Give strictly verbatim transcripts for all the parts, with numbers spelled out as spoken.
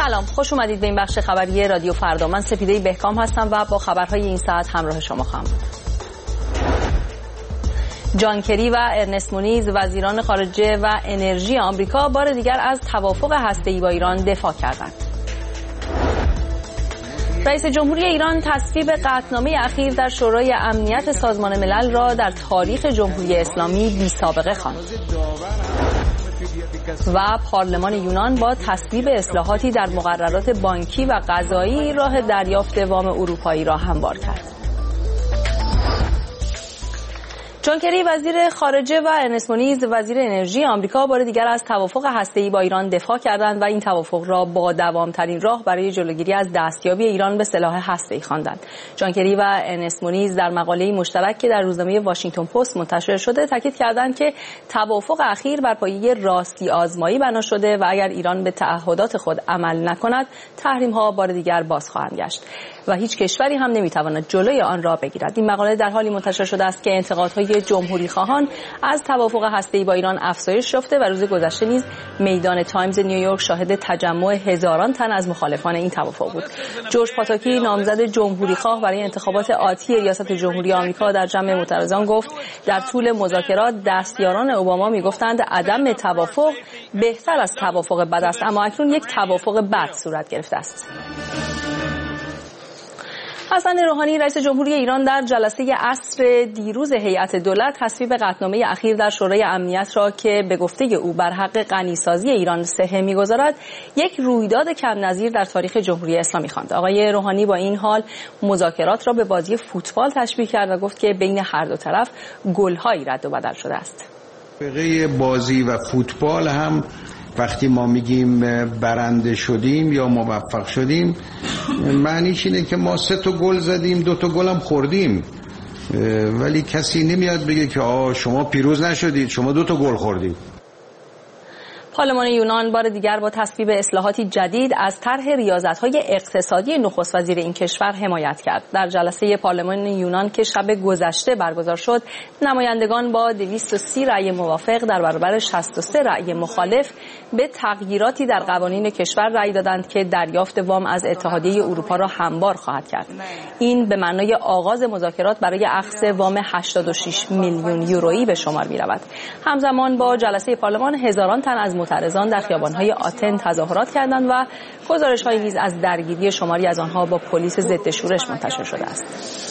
سلام، خوش اومدید به این بخش خبری رادیو فردا. من سپیده بهکام هستم و با خبرهای این ساعت همراه شما خواهم بود. جان کری و ارنست مونیز وزیران خارجه و انرژی آمریکا بار دیگر از توافق هسته‌ای با ایران دفاع کردند. رئیس جمهوری ایران تصویب قطعنامه اخیر در شورای امنیت سازمان ملل را در تاریخ جمهوری اسلامی بی‌سابقه خواند. و پارلمان یونان با تصویب اصلاحاتی در مقررات بانکی و قضایی راه دریافت وام اروپایی را هموار کرد. جان کری وزیر خارجه و ارنست مونیز وزیر انرژی آمریکا بار دیگر از توافق هسته‌ای با ایران دفاع کردند و این توافق را با دوام‌ترین راه برای جلوگیری از دستیابی ایران به سلاح هسته‌ای خواندند. جان کری و ارنست مونیز در مقاله‌ای مشترک که در روزنامه واشنگتن پست منتشر شده تاکید کردند که توافق اخیر بر پایه راستی آزمایی بنا شده و اگر ایران به تعهدات خود عمل نکند تحریم‌ها بار دیگر باز خواهند گشت و هیچ کشوری هم نمی‌تواند جلوی آن را بگیرد. این مقاله در حالی منتشر شده است که انتقادهای جمهوری خواهان از توافق هسته‌ای با ایران افزایش یافته و روز گذشته نیز میدان تایمز نیویورک شاهد تجمع هزاران تن از مخالفان این توافق بود. جورج پاتاکی نامزد جمهوری خواه برای انتخابات آتی ریاست جمهوری آمریکا در جمع معترضان گفت در طول مذاکرات دستیاران اوباما میگفتند عدم توافق بهتر از توافق بد است، اما اکنون یک توافق بد صورت گرفته است. حسن روحانی رئیس جمهوری ایران در جلسه عصر دیروز هیئت دولت تصویب قطعنامه اخیر در شورای امنیت را که به گفته او بر حق غنیسازی ایران صحه می‌گذارد یک رویداد کم نظیر در تاریخ جمهوری اسلامی خواند. آقای روحانی با این حال مذاکرات را به بازی فوتبال تشبیه کرد و گفت که بین هر دو طرف گل‌هایی رد و بدل شده است. فقه بازی و فوتبال هم وقتی ما میگیم برنده شدیم یا موفق شدیم معنیش اینه که ما سه تا گل زدیم دو تا گل هم خوردیم، ولی کسی نمیاد بگه که آه شما پیروز نشدید، شما دو تا گل خوردید. پارلمان یونان بار دیگر با تصویب اصلاحاتی جدید از طرح ریاضت‌های اقتصادی نخست وزیر این کشور حمایت کرد. در جلسه پارلمان یونان که شب گذشته برگزار شد، نمایندگان با دویست و سی رأی موافق در برابر شصت و سه رأی مخالف به تغییراتی در قوانین کشور رأی دادند که دریافت وام از اتحادیه اروپا را هموار خواهد کرد. این به معنای آغاز مذاکرات برای اخذ وام هشتاد و شش میلیون یورویی به شمار می‌رود. همزمان با جلسه پارلمان هزاران تن از معترضان در خیابان‌های آتن تظاهرات کردند و گزارش‌هایی نیز از درگیری شماری از آنها با پلیس ضد شورش منتشر شده است.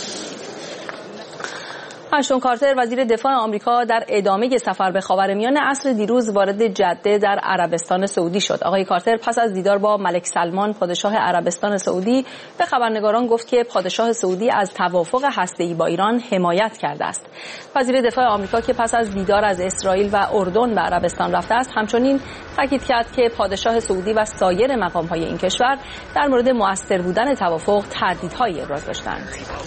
آشتون کارتر وزیر دفاع آمریکا در ادامه سفر به خاورمیانه عصر دیروز وارد جده در عربستان سعودی شد. آقای کارتر پس از دیدار با ملک سلمان پادشاه عربستان سعودی به خبرنگاران گفت که پادشاه سعودی از توافق هسته‌ای با ایران حمایت کرده است. وزیر دفاع آمریکا که پس از دیدار از اسرائیل و اردن به عربستان رفته است، همچنین تاکید کرد که پادشاه سعودی و سایر مقام‌های این کشور در مورد مؤثر بودن توافق تردیدهایی ابراز داشتند.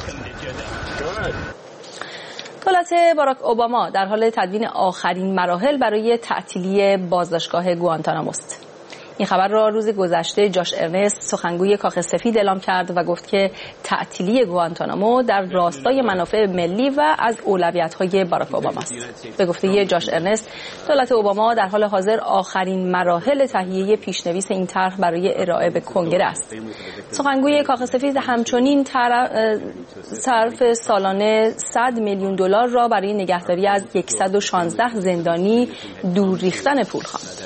دولت باراک اوباما در حال تدوین آخرین مراحل برای تعطیلی بازداشتگاه گوانتانامو است. این خبر را روز گذشته جاش ارنست سخنگوی کاخ سفید اعلام کرد و گفت که تعطیلی گوانتانامو در راستای منافع ملی و از اولویت‌های باراک اوباما است. به گفته جاش ارنست، دولت اوباما در حال حاضر آخرین مراحل تهیه پیشنویس این طرح برای ارائه به کنگره است. سخنگوی کاخ سفید همچنین صرف سالانه صد میلیون دلار را برای نگهداری از صد و شانزده زندانی دور ریختن پول خواند.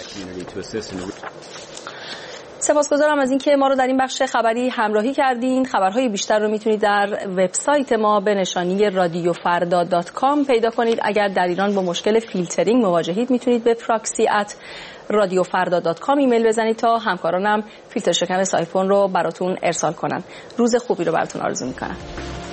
سپاسگزارم از اینکه ما رو در این بخش خبری همراهی کردین. خبرهای بیشتر رو میتونید در وبسایت ما به نشانی رادیو فردا دات کام پیدا کنید. اگر در ایران با مشکل فیلترینگ مواجهید میتونید به پراکسی ات رادیو فردا دات کام ایمیل بزنید تا همکارانم فیلتر شکن سایفون رو براتون ارسال کنن. روز خوبی رو براتون آرزو میکنم.